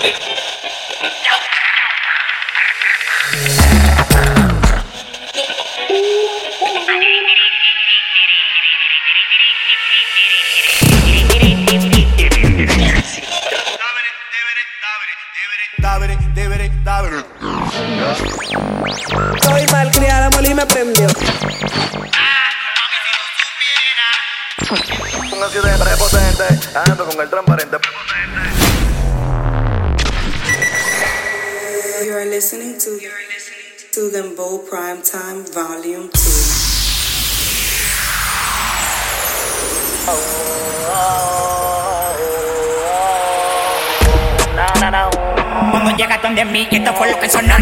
Soy malcriada, Molly me prendió. Una ciudad prepotente, ando con el transparente. You are listening to Dembow Primetime Volume 2. Cuando llegas donde mí, esto fue lo que sonó.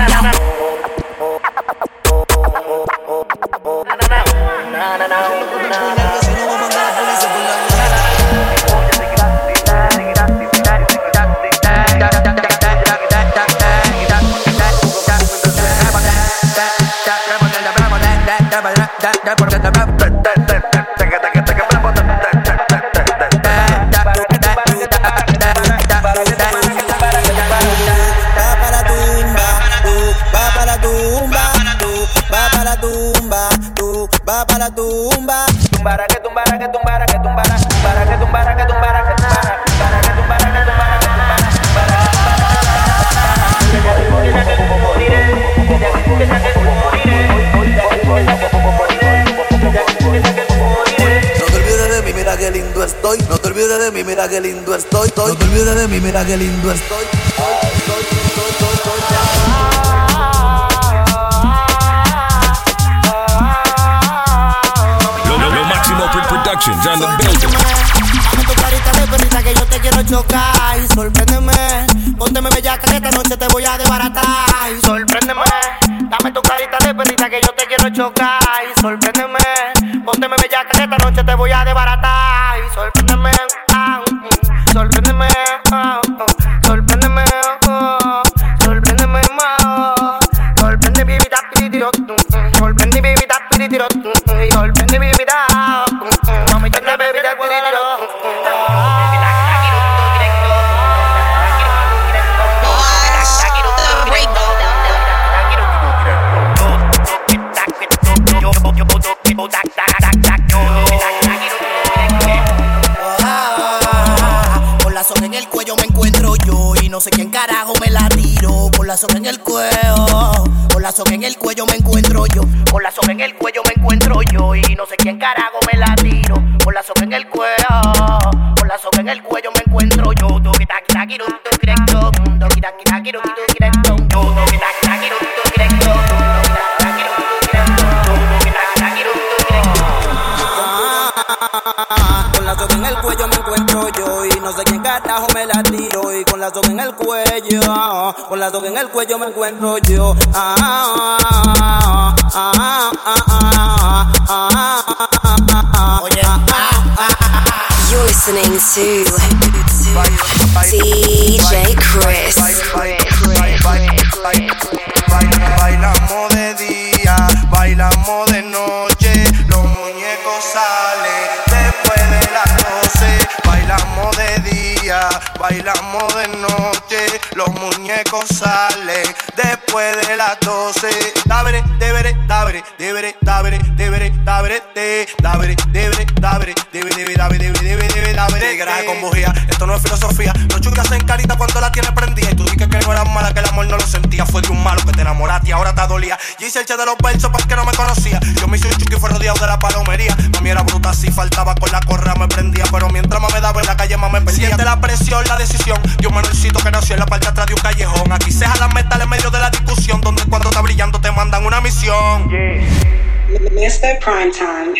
No te olvides de mí, mira qué lindo estoy. No te olvides de mí, mira qué lindo estoy. Lo máximo Productions on the building. Dame tu carita de perrita que yo te quiero chocar y sorpréndeme. Pónteme bellaca que esta noche te voy a desbaratar y sorpréndeme. Dame tu carita de perrita que yo te quiero chocar y sorpréndeme. Pónteme bellaca que esta noche te voy a desbaratar y sorpréndeme. Sorpréndeme, sorpréndeme, sorpréndeme, sorprende mi vida, sorprende mi vida, sorprende mi vida, mami, te me bebida, Con la soga en el cuello me encuentro yo y no sé quién carajo me la tiro. Con la soga en el cuello, con la soga en el cuello me encuentro yo. Con la soga en el cuello me encuentro yo y no sé quién carajo me la tiro. Con la soga en el cuello, con la soga en el cuello me encuentro yo. Con la soga en el cuello me encuentro yo y no sé quién carajo me la tiro. Y con la soga en el cuello, con la soga en el cuello me encuentro yo. Oye, You're listening to DJ Chris. Bailamos de día, bailamos de noche, los muñecos salen después de las 12. Bailamos de día, bailamos de noche, los muñecos salen después de las 12. Dabre, debre, dabre, debre, dabre, debre, dabre, te, dabre, debre, dabre, debe, debe, dabre, debe, debe, debe, dabre. Garaje con bujía, esto no es filosofía. Los chucas en carita cuando la tienes prendida. Y tú dices que no eras mala, que el amor no lo sentía. Fue de un malo que te enamoraste y ahora te dolía. Yo hice el che de los versos porque no me conocía. Yo me hice un chuki y fue rodeado de la palomería. Mami era bruta, si faltaba con la correa me prendía. Pero mientras más me daba en la calle más me perdía. Siente la presión, la decisión de un menorcito que nació en la parte de atrás de un callejón. Aquí se jalan metales en medio de la discusión, donde cuando está brillando te mandan una misión. Mr. Primetime.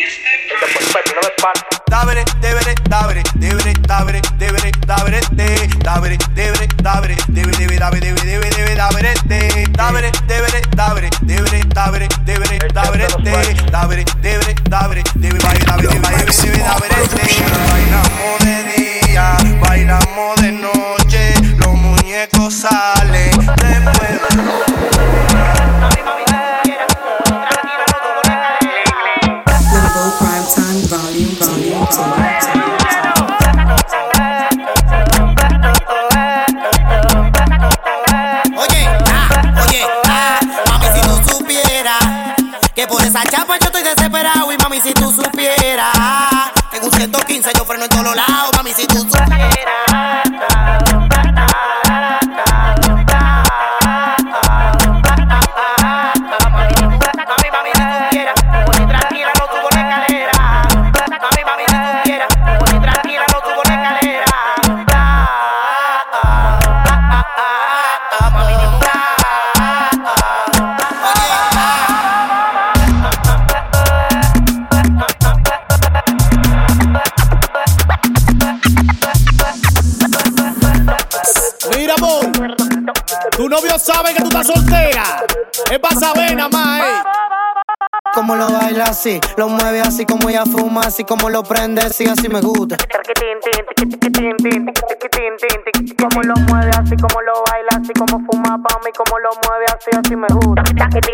Dabre, debre, dabre, debre, dabre, debre, dabre, te, dabre, debre, dabre, debe, debe, dabre, debe, debe, debe, dabre, te, dabre, debre, dabre, debre, dabre, debre, dabre, te, dabre, debre, dabre, debe, dabre, dabre, debe, dabre, te. Bailamos de día, bailamos de noche, los muñecos salen después. Dembow Primetime Volume 2. supieras. En un 115 yo freno en todos lados, mami, si tú supieras. Tu novio sabe que tú estás soltera. Es para saber nada más, Como lo baila así, lo mueve así como ella fuma, así como lo prende, sí, así me gusta. Como lo mueve así, como lo baila así, como fuma pa' mí, como lo mueve así me gusta.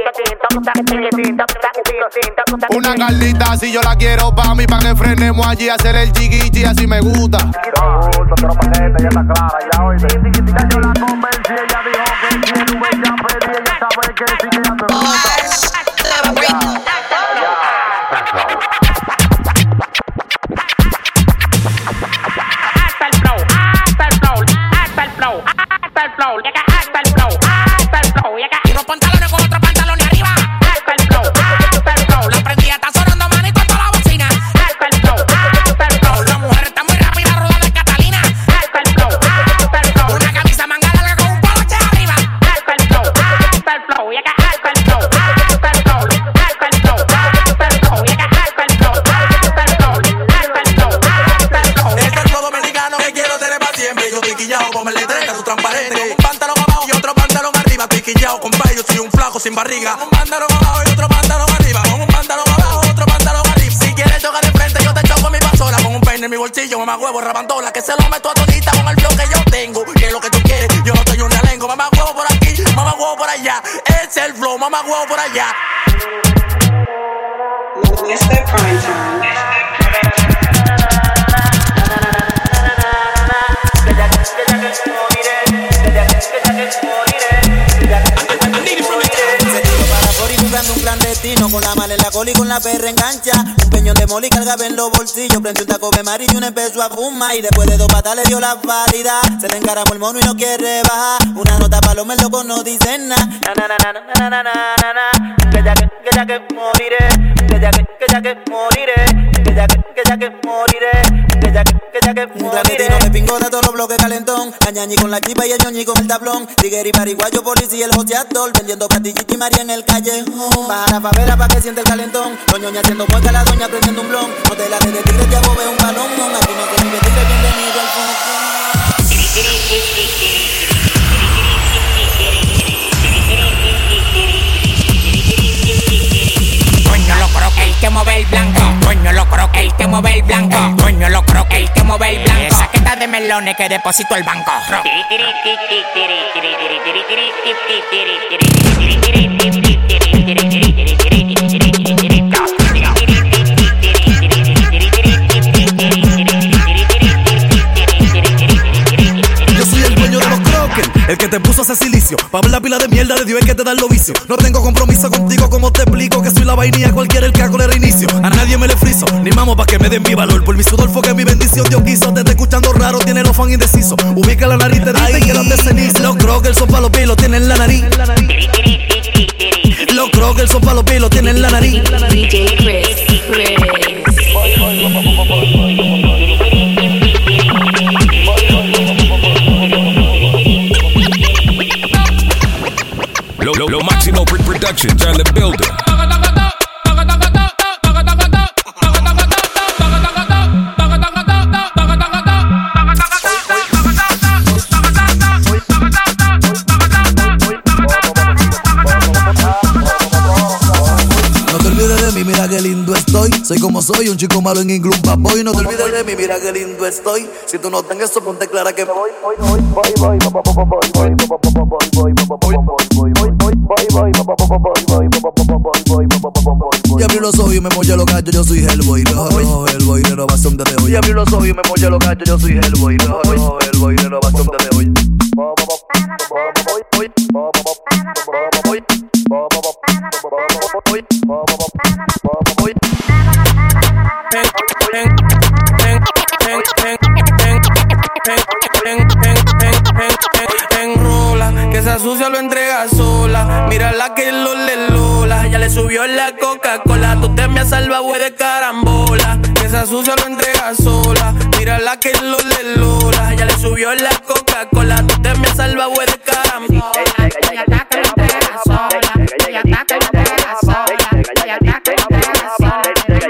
Una carnita así yo la quiero pa' mí, pa' que frenemos allí a hacer el chiquichi, así me gusta. Ya está clara, ya oíste. Ya yo la convencí, ella dijo que quiere un bella pedí, ella sabe que sí que ella me gusta. Hasta el flow, hasta el flow, hasta el flow, hasta el flow, llega hasta el flow, hasta el flow, llega unos pantalones con otros pantalones arriba, hasta el flow, la prendida está sonando manito en toda la bocina, hasta el flow, la mujer está muy rápida rodando en Catalina, hasta el flow, una camisa manga larga con un poloche arriba, hasta el flow, llega hasta el flow, hasta el flow, llega hasta el flow, hasta el flow. Es el flow dominicano que quiero tener para siempre. Yo estoy quillao con el letrero, tu transparente. Con un pantalón abajo y otro pantalón arriba. Estoy quillao, compadre, yo soy un flaco sin barriga. Un pantalón abajo y otro pantalón arriba. Con un pantalón abajo, otro pantalón arriba. Si quieres chocar de frente, yo te choco mi pasola. Con un peine en mi bolsillo, mamá huevo, rabandola. Que se lo meto a todita con el flow que yo tengo. Que es lo que tú quieres, yo no soy un realengo. Mamá huevo por aquí, mamá huevo por allá. Es el flow, mamá huevo por allá. Mr. Primetime. Un clandestino con la mala en la cola y con la perra engancha. Un peñón de moli cargaba en los bolsillos. Prendió un taco de amarillo y un empezó a fumar. Y después de 2 patas le dio la válida. Se le encaramó el mono y no quiere bajar. Una nota pa' los locos no dicen nada. Que ya que moriré. Que ya que moriré. Que ya que moriré. Un clandestino me pingó de todos los bloques calentón. Añañi con la chipa y el ñoñi con el tablón. Tigueri, pariguayo, policía, el joseador. Vendiendo patichichi María en el callejón. Baja la favela pa' que siente el calentón. Los ñoñas haciendo mueca, la doña prendiendo un blon. No te la de tigre, ya vos ves un balón. Aquí no se vive tigre, bienvenido al fondo. Coño lo croque, el que mueve el blanco. Coño lo croque, el que mueve el blanco. Coño lo croque, el que mueve el blanco. Saqueta de melones que deposito el banco. Yo soy el dueño de los croques, el que te puso ese silicio. Pa' ver la pila de mierda de Dios el que te da los vicios. No tengo compromiso contigo, como te explico que soy la vainilla, cualquiera el que hago le reinicio. A nadie me le friso, ni mamo pa' que me den mi valor. Por mi sudor fue que mi bendición Dios quiso. Te está escuchando raro, tiene los fans indecisos. Ubica la nariz, te dicen que las de ceniza. Los croques son pa' los pies, lo tienen en la nariz. Los croques son pa' los pies, lo tienen en la nariz. DJ Chris. Lo Máximo Productions on the building. No te olvides de mí, mira qué lindo estoy. Soy como soy, un chico malo en inglés, bad boy. No te olvides de mí, mira qué lindo estoy. Si tú no tengas eso, ponte clara que me voy. Y abrí los ojos y me molla los gallos, yo soy Hellboy. Mejor Hellboy, renovación desde hoy. Y abrí los ojos y me molla los gallos, yo soy Hellboy. Mejor Hellboy, renovación desde hoy. esa sucia lo entrega sola. Mírala que lo le lola. Ya le subió la Coca-Cola. Tú te me has salvado, güey, de carambola. Que esa sucia lo entrega sola. Mírala que lo le lola. Ya le subió la Coca-Cola. Tú te me has salvado, güey, de carambola. Ella está que lo entrega sola. Ella está que lo entrega sola. Ella está que lo entrega sola.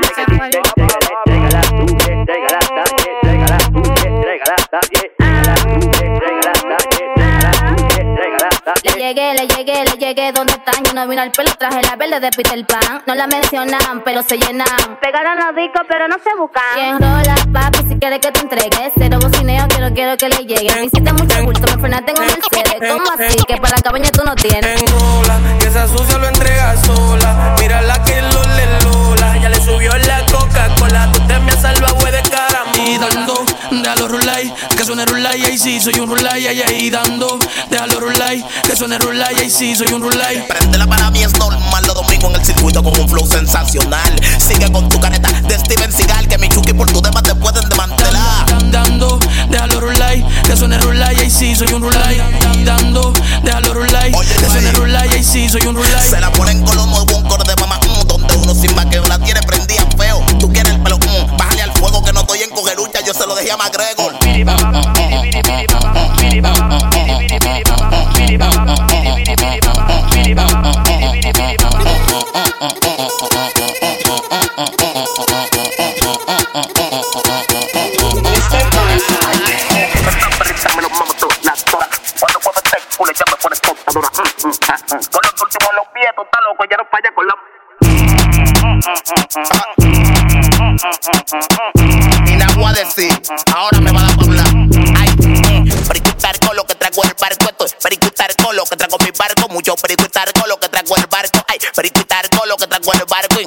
Le llegué donde están. Yo no vino al pelo, traje la verde de Peter Pan. No la mencionan, pero se llenan. Pegaron los discos, pero no se buscan. Quien rola, papi, si quiere que te entregue. Cero bocineo, quiero que le llegue. Me hiciste mucho bulto, me frenaste en un Mercedes. ¿Cómo así? Que para la cabaña tú no tienes. Enrola, que esa sucia lo entrega sola. Mírala que lo le lola. Ya le subió la Coca-Cola. Tú te me has salvado, güey, de carambola. Y dando, déjalo rulay, que suene rulay, ahí sí, soy un rulay, ahí dando, déjalo rulay, que suene rulay, ahí sí, soy un rulay. Prendela para mí es normal, los domingos en el circuito con un flow sensacional. Sigue con tu careta de Steven Seagal, que mi chuki por tu demás te pueden desmantelar. Dando, déjalo rulay, que suene rulay, ahí sí, soy un rulay. Dando, déjalo rulay, que suene rulay, ahí sí, soy un rulay. Se la ponen con los nuevos un coro de mamá, donde uno sin vaqueo la tiene prendida feo. Tú quieres el pelo, bájale al fuego que no estoy en cogerucha, yo se lo dejé a McGregor. Con los últimos los pies, tú estás loco, ya no falla con la... Y la voy a decir, ahora me va a dar pa' hablar. Ay, periquitar con lo que traigo el barco. Esto es periquitar con lo que traigo mi barco. Mucho periquitar con lo que traigo el barco. Ay, periquitar con lo que traigo el barco.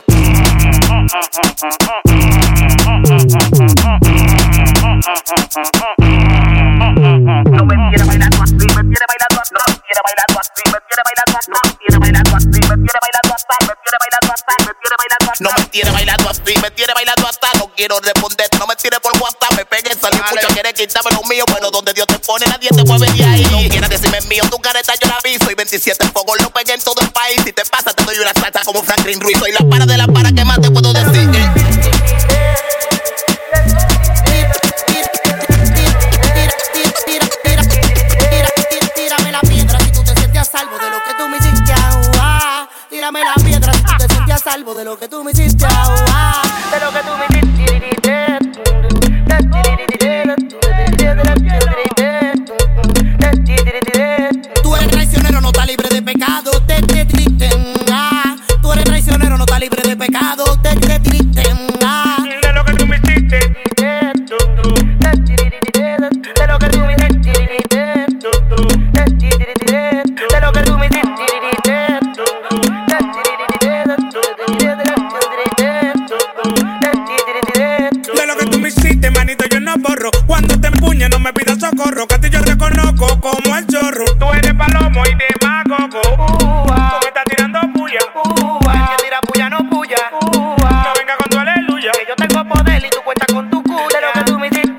No me quiere bailando así, me quiere bailando así, me quiere bailando así, me quiere bailando así, me quiere bailando así, me quiere bailando así, me quiere bailando así, me quiere bailando así. No me tiene bailando así, me tiene bailando hasta. No quiero responder, no me tire por WhatsApp. Me pegué, salí mucho, quiere quitarme lo mío. Bueno, donde Dios te pone, nadie te mueve de ahí. No quieras decirme mío, tu careta yo la vi. Soy 27 fogos, lo pegué en todo el país. Si te pasa, te doy una salsa como Franklin Ruiz. Soy la para de la para que más te puedo decir. Tírame la piedra si tú te sientes a salvo de lo que tú me hiciste. Tírame la piedra si tú te sientes a salvo de lo que tú me hiciste. De lo que tú me hiciste. Tú eres traicionero, no estás libre de pecado. Tú eres traicionero, no estás libre de pecado. De lo que tú me hiciste. De lo que tú me hiciste. De lo que tú me hiciste. De lo que tú me hiciste, manito, yo no borro. Cuando te empuñe, no me pidas socorro. Que a ti yo te conozco como el chorro. Tú eres palomo y demagogo. Tú me estás tirando puya. El que tira puya no puya. No venga con tu aleluya. Que yo tengo poder y tú cuentas con tu cuya. De lo que tú me hiciste.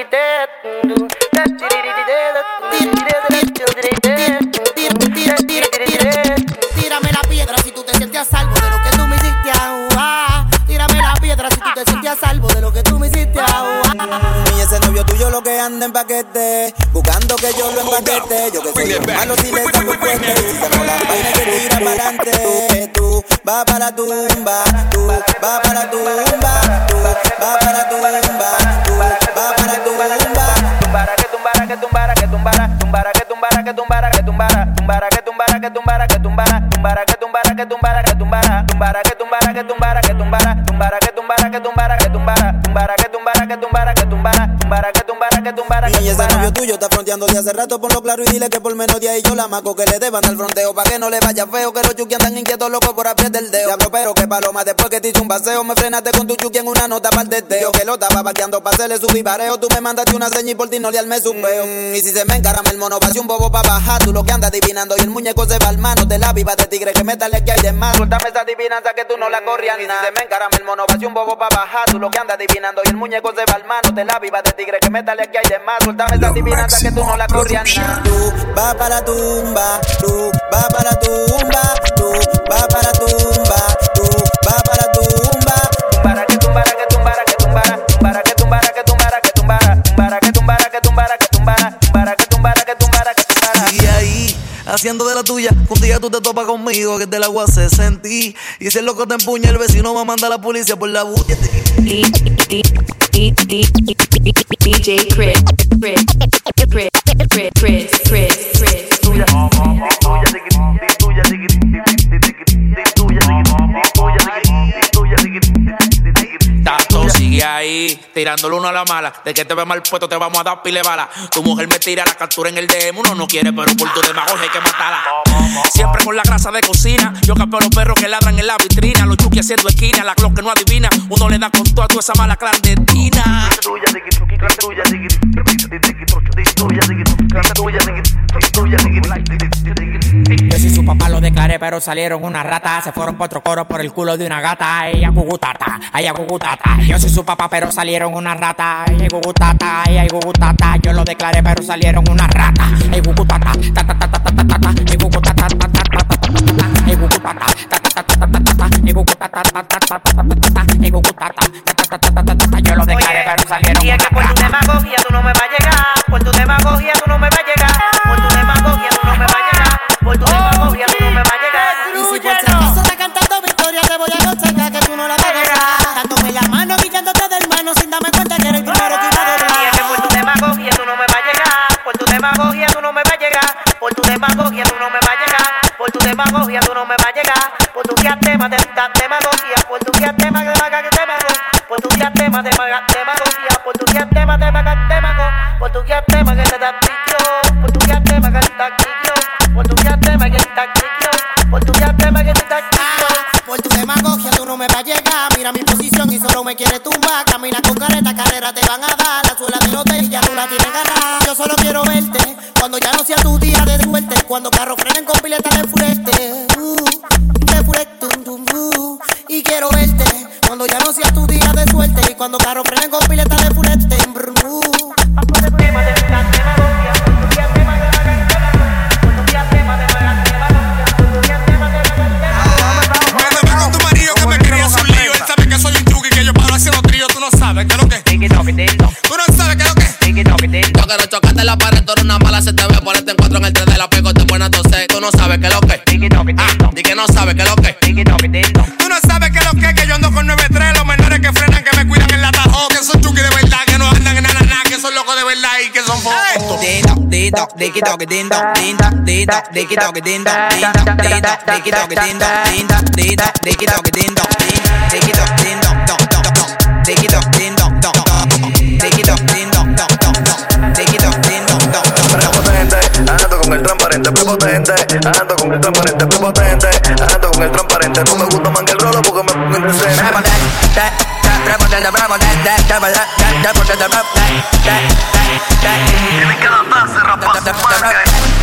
Tírame la piedra si tú te sientes a salvo de lo que tú me hiciste. Tírame la piedra si tú te sientes a salvo de lo que tú me hiciste. Y ese novio tuyo lo que anda en paquete, buscando que yo lo empaquete. Yo que soy el malo si le saco el fuerte. Si saco la vaina que tira para adelante. Tú vas para la tumba, tú vas para la tumba, tú vas para la tumba, tú vas para la tumba. Tumbara que tumbara que tumbara que tumbara, tumbara que tumbara que tumbara que tumbara, tumbara que tumbara que tumbara que tumbara, tumbara que tumbara que tumbara que tumbara, tumbara que tumbara que tumbara que tumbara, tumbara que tumbara que tumbara que tumbara, tumbara que tumbara que tumbara que tumbara, tumbara que tumbara que tumbara. Y ese novio tuyo está fronteando de hace rato, ponlo claro y dile que por menos de ahí yo la maco, que le deban al fronteo pa' que no le vaya feo, que los chuki andan inquietos locos por apretar el dedo. Diablo, pero que paloma, después que te hice un paseo, me frenaste con tu chuki en una nota pa'l teteo. Que lo estaba bateando pa' hacerle su vivareo, tú me mandaste una seña y por ti no le armé su peo. Y si se me encarama el mono, pase un bobo pa' bajar, tú lo que andas adivinando y el muñeco se va al mano, de la viva de tigre que métale que hay de más. Suéltame esa adivinanza que tú no la corrías. Y si se me encarama el mono, pase un bobo pa' bajar, tú lo que andas adivinando y el muñeco se va al mano, de la viva de tigre que métale que que hay de más. Suéltame esa adivinanza que tú no la corrías nada. Tú vas para la tumba, tú vas para la tumba, tú vas para la tumba, tú vas para la tumba. Tumbara que tumbara que tumbara que tumbara, tumbara que tumbara que tumbara que tumbara, tumbara que tumbara que tumbara que tumbara, tumbara que tumbara que tumbara que tumbara. Sigue ahí, haciendo de la tuya. Un día tú te topas conmigo, que del agua se sentí. Y si el loco te empuña, el vecino va a mandar a la policía por la bulla. DJ Chris. Tato sigue ahí, tirándole uno a la mala. De que te ve mal puesto, te vamos a dar pile bala. Tu mujer me tira la captura en el DM. Uno no quiere, pero por tu demagogia hay que matarla. Siempre con la grasa de cocina. Yo capeo a los perros que ladran en la vitrina. Los chuki haciendo esquina, la Glock que no adivina. Uno le da con toda esa mala clandestina. Yo soy su papá, lo declaré, pero salieron una rata. Se fueron por otro coro por el culo de una gata. Ella gugutata, ella gugutata. Yo soy su papá, pero salieron una rata. Ella gugutata, ella gugutata. Yo lo declaré, pero salieron una rata. Ella gugutata, ta ta ta ta ta ta ta. Ella gugutata, ta ta ta ta ta ta. Ella gugutata, ta ta ta ta ta ta. Ella gugutata, ta ta ta ta ta ta. Ella gugutata, ta ta ta ta ta ta. Yo lo declaré, pero salieron una rata. Y es que por tu demagogia tú no me vas a llegar. Por tu demagogia tú no me vas a llegar. Por tu demagogia tú no me vas a llegar. Por tu demagogia tú no me vas a llegar. Y si por si acaso está cantando victoria, te voy a aconsejar que tú no la pegas. Dándome la mano, guillándote del mano, sin darme cuenta que eres el primero que iba a doblar. Y es que por tu demagogia tú no me vas a llegar. Por tu demagogia tú no me vas a llegar. Por tu demagogia tú no me vas a llegar. Por tu demagogia tú no me vas a llegar. Por tu diastema de demagogia. Por tu diastema de demagogia. Por tu diastema de demagogia. Por tu diastema de demagogia. Por tu diastema que te da pico. Por tu diastema que te da pico. Por tu diastema que te da pico. Por tu diastema que te da pico. Por tu demagogia tú no me vas a llegar. Mira mi posición y solo me quieres tumbar. Camina con careta, carrera te van a dar. La suela del hotel ya tú la tienes ganada. Yo solo quiero verte cuando ya no sea tu día de suerte. Cuando carros frenen con pileta de furete. De furete, y quiero verte cuando ya no sea tu día de suerte. Y cuando carros frenen con pileta de furete. Tú no sabes qué es lo que. Yo quiero chocarte la pared, tú eres una mala, se te ve, ponerte en cuatro en el 3 de la pego, te buena tose. Tú no sabes qué es lo que. Di que no sabes qué es lo que. Tú no sabes qué es lo que yo ando con 9-3, los menores que frenan, que me cuidan en la tajo, que son chuki de verdad, que no andan en nada, que son locos de verdad y que son focos. Ando con el transparente, prepotente. Ando con el transparente, prepotente. Ando con el transparente. No me gusta más que el rolo porque me pongo indecente. Tienen que adaptarse, rapaz, su madre.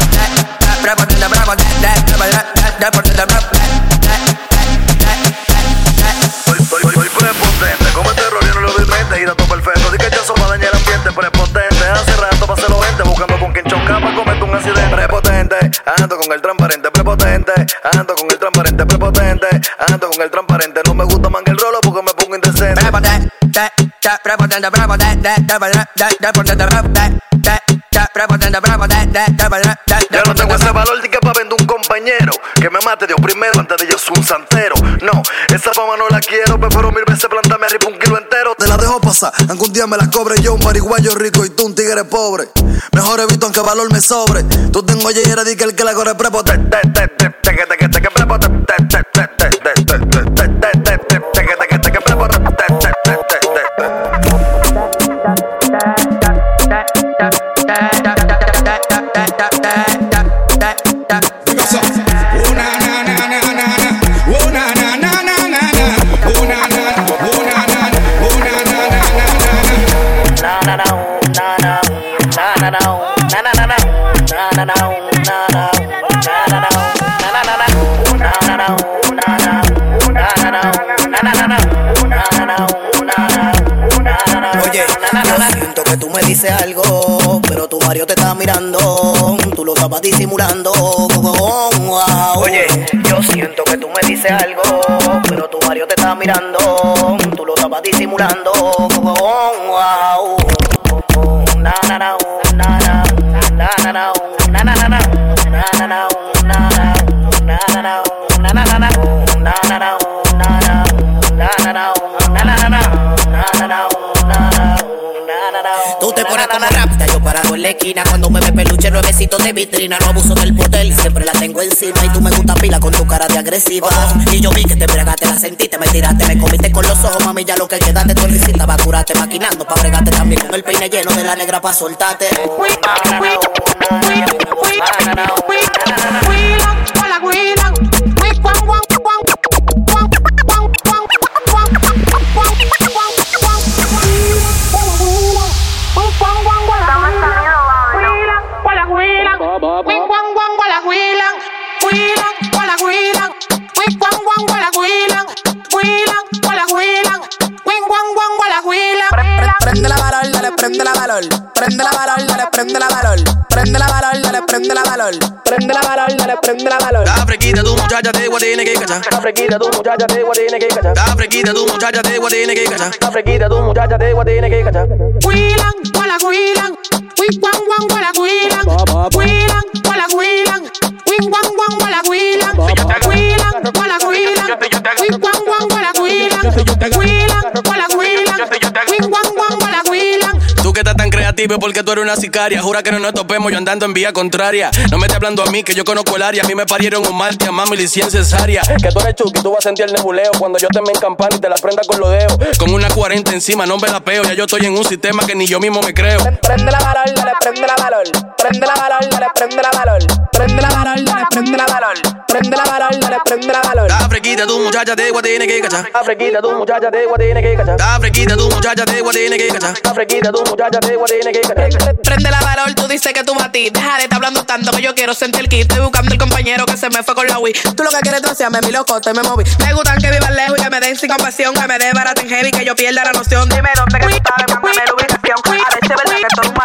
Soy prepotente, como este rol yo no lo doy mente. Y dato perfecto, di que yo soy para dañar el ambiente. Prepotente, hace rato pasé los 20 buscando con quien chocar para cometer un accidente. Prepotente, ando con el transparente, prepotente. Ando con el transparente, prepotente. Ando con el transparente, no me gusta más que el rolo porque me pongo indecente. Prepotente, prepotente, ya no tengo ese valor de que pa' vender un compañero que me mate Dios primero antes de yo soy un santero. No, esa fama no la quiero, prefiero 1000 veces plantarme arriba un kilo entero. Te la dejo pasar, aunque un día me la cobre yo, un marihuayo rico y tú un tigre pobre. Mejor evito aunque valor me sobre. Tú tengo yeyera di que el que la corre prepotente. dice algo, pero tu marido te está mirando. Tú lo estabas disimulando. Oye, yo siento que tú me dices algo, pero tu marido te está mirando. Tú lo estabas disimulando. Na na na na na na na na na na na na tú te pones como rápida, yo parado en la esquina. Cuando me ve peluche, nuevecito de vitrina. No abuso del poder, siempre la tengo encima. Y tú me gusta pila con tu cara de agresiva. Y yo vi que te bregaste, la sentiste, me tiraste, me comiste con los ojos. Mami, ya lo que queda de tu risita va a curarte, maquinando pa' bregarte también con el peine lleno de la negra pa' soltarte. Prende la valor, dale, prende la valor. Prende la valor, dale, prende la valor. Prende la valor, dale, prende la valor. Prende la valor, dale, prende la valor. La frequita, tu muchacha te voy a tener que cachar. La frequita, tu muchacha te voy a tener que cachar. La frequita, tu muchacha te voy a tener que cachar. La frequita, tu muchacha te voy a tener que cachar. Huilan, wala huilan. Wing wang wang wala huilan. Huilan, wala huilan. Wing wang wang wala huilan. Huilan, wala huilan. Wing wang wang wala huilan. Huilan, wala huilan. Wing wang wang wala huilan. Tú que estás tan creativa porque tú eres una sicaria. Jura que no nos topemos yo andando en vía contraria. No me estés hablando a mí que yo conozco el área. A mí me parieron un mal, te amamos y licencia cesárea. Que tú eres Chucky, tú vas a sentir el nebuleo cuando yo te me encampane y te la prenda con los dedos. Con una 40 encima, no me la peo. Ya yo estoy en un sistema que ni yo mismo me creo. Prende la valor, dale, prende la valor. Prende la valor, dale, prende la valor. Prende la valor, dale, prende la valor. Prende la valor, dale, prende la valor. La frequita, tu muchacha te voy a tener que cachar. La frequita, tu muchacha te voy a tener que cachar. La frequita, tu muchacha te voy a tener que cachar. La frequita, tu muchacha te voy a tener que cachar. Prende la valor, tú dices que tú batí. Deja de estar hablando tanto que yo quiero sentir el kit. Estoy buscando el compañero que se me fue con la Wii. Tú lo que quieres trocearme, mi loco, te me moví. Me gustan que vivan lejos y que me den sin compasión. Que me dé barata en heavy, que yo pierda la noción. Dime dónde que tú estás, mándame la ubicación. A ver si es verdad que todo un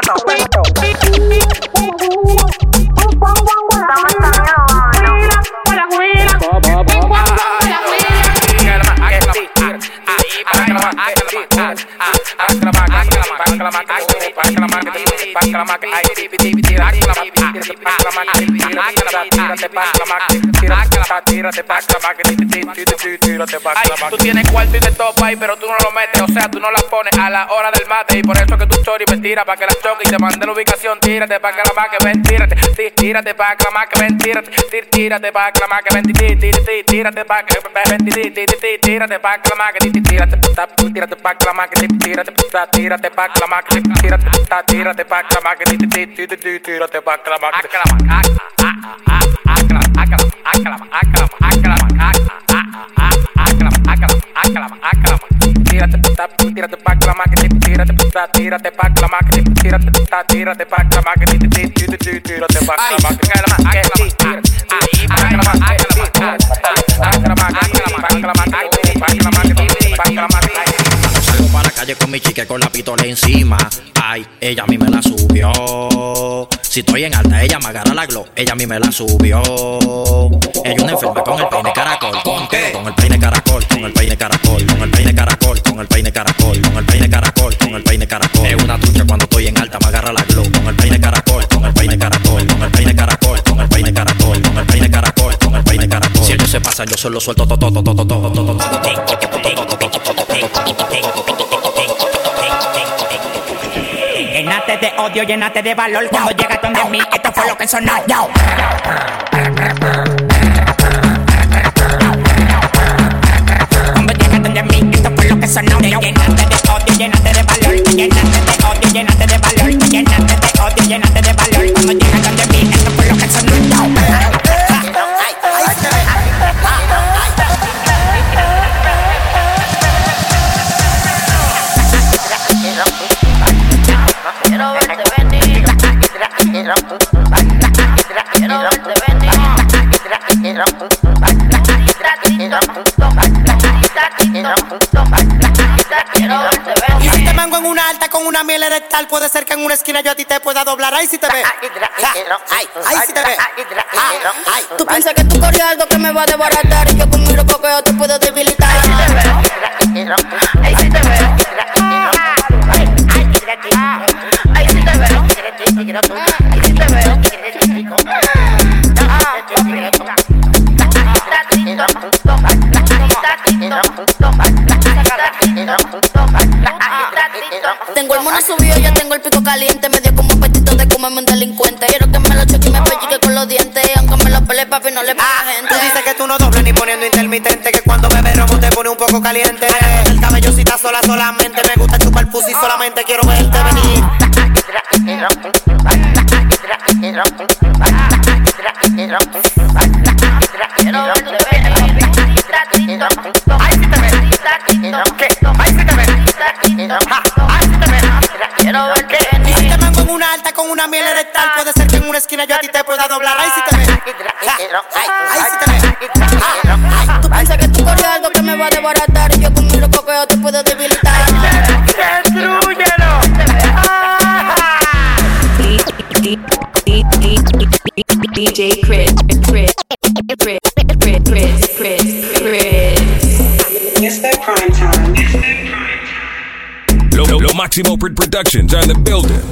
Tú tienes cuarto y de top ahí, pero tú no lo metes, o sea, tú no la pones a la hora del mate. Y por eso que tu story me tira pa' que la choque y te mande la ubicación. Tírate pa' que la maque, ven, tírate. Tírate pa' que la maque, ven, tírate. Tírate pa' que la maque, ven, tírate pa' que ven, tírate pa' que la maque, tírate pa' que la maque, tírate pa' que la maque, tírate pa' que la maque, tírate pa' que la maque. Tírate pa' que la máquina, tírate pa' que la máquina, tírate pa' que la máquina, tírate pa' que la Salgo para la calle con mi chica con la pistola encima. Ay, ella a mí me la subió. Si estoy en alta, ella me agarra la glow. Ella a mí me la subió. Ella una enferma con el peine caracol. ¿Con qué? Con el peine caracol, con el peine caracol, con el peine caracol, con el peine caracol, con el peine caracol, con el peine caracol. Es una trucha cuando estoy en alta, me agarra la glow. Con el peine caracol, con el peine caracol, con el peine caracol, con el peine caracol, con el peine caracol, con el peine caracol. Si ellos se pasan, yo solo suelto Llénate de odio, llénate de valor. Cuando llegas donde mí, esto fue lo que sonó. Cuando llegas donde mí, esto fue lo que sonó. Llénate de odio, llénate de valor. Llénate de odio, llénate de valor. Llénate de odio, llénate de valor. Cuando llegas donde mí, esto fue lo que sonó. Quiero verte venir. Y si te mango en una alta con una una miel erectal, puede ser que en una esquina yo a ti te pueda doblar. Ay, si te ve. Ay, si te ve. Tú piensas que tú corres algo que me va a desbaratar y yo con mi coqueo te puedo debilitar. Ay, si te veo. Ay, si te veo. Ay, si te veo. Tengo el mono subido, ya tengo el pico caliente. Me dio como apetito de comerme un delincuente. Quiero que me lo choque y me pellique con los dientes. Aunque me lo pele, papi, no le paga gente. Tú dices que tú no dobles ni poniendo intermitente. Que cuando bebes romo te pone un poco caliente. El cabello si está sola solamente. Me gusta chupar pussy, solamente quiero verte venir. Ay, si te ves. ¿Qué? Ay, si te ves. Quiero ver que y si te mango en una alta con una miel erectal, puede ser que en una esquina yo a ti te pueda doblar. Ay, si te ves. Ay, si te ves. Tú piensas que tú corres algo que me va a desbaratar y yo con mi coqueo te puedo debilitar. ¡Destrúyelo! DJ Chris. It's that prime time. Lo Máximo Productions on the building.